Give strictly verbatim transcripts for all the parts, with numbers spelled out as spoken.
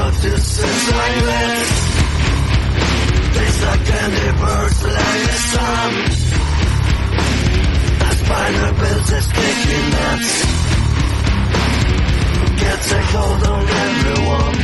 notices silence. These are candy birds like the sun. The spider builds its sticky nuts. Gets a hold on everyone.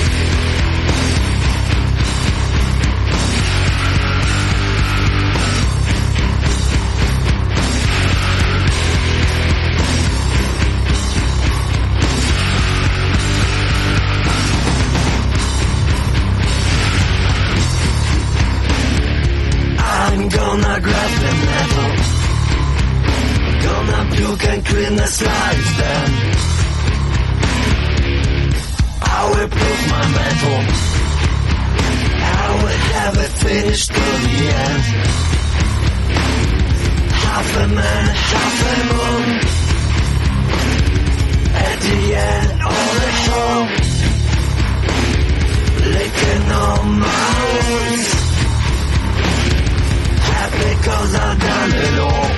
I'm gonna grab the metal. Gonna puke and clean the slides then. I will prove my metal. I will have it finished to the end. Half a man, half a moon. At the end, all at home. Licking on my wounds. Happy cause I've done it all.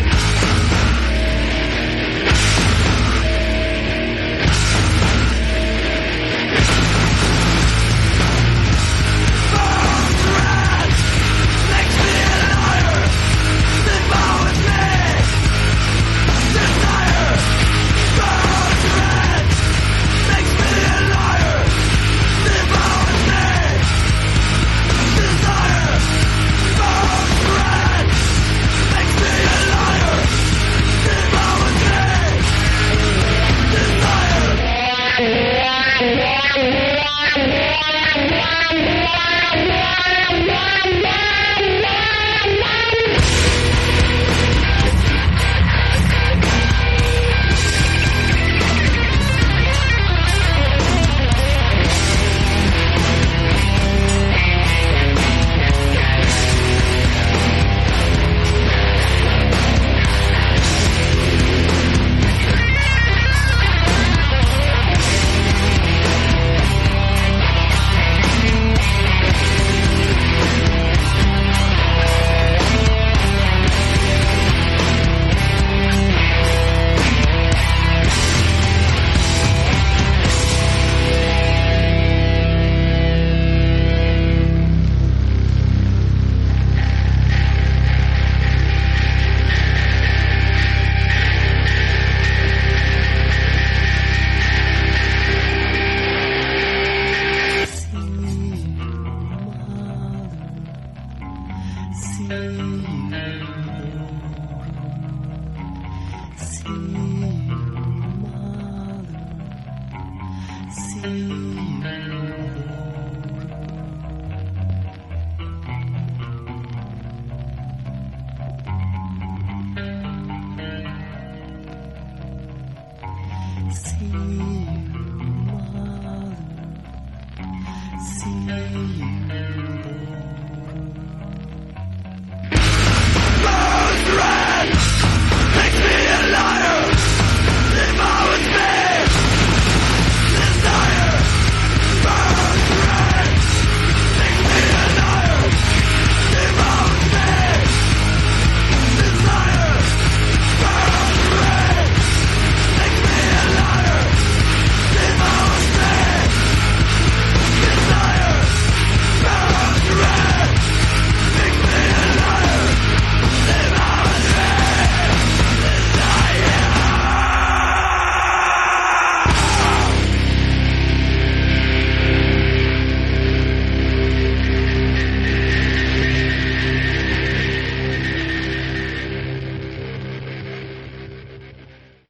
See you, mother. See you.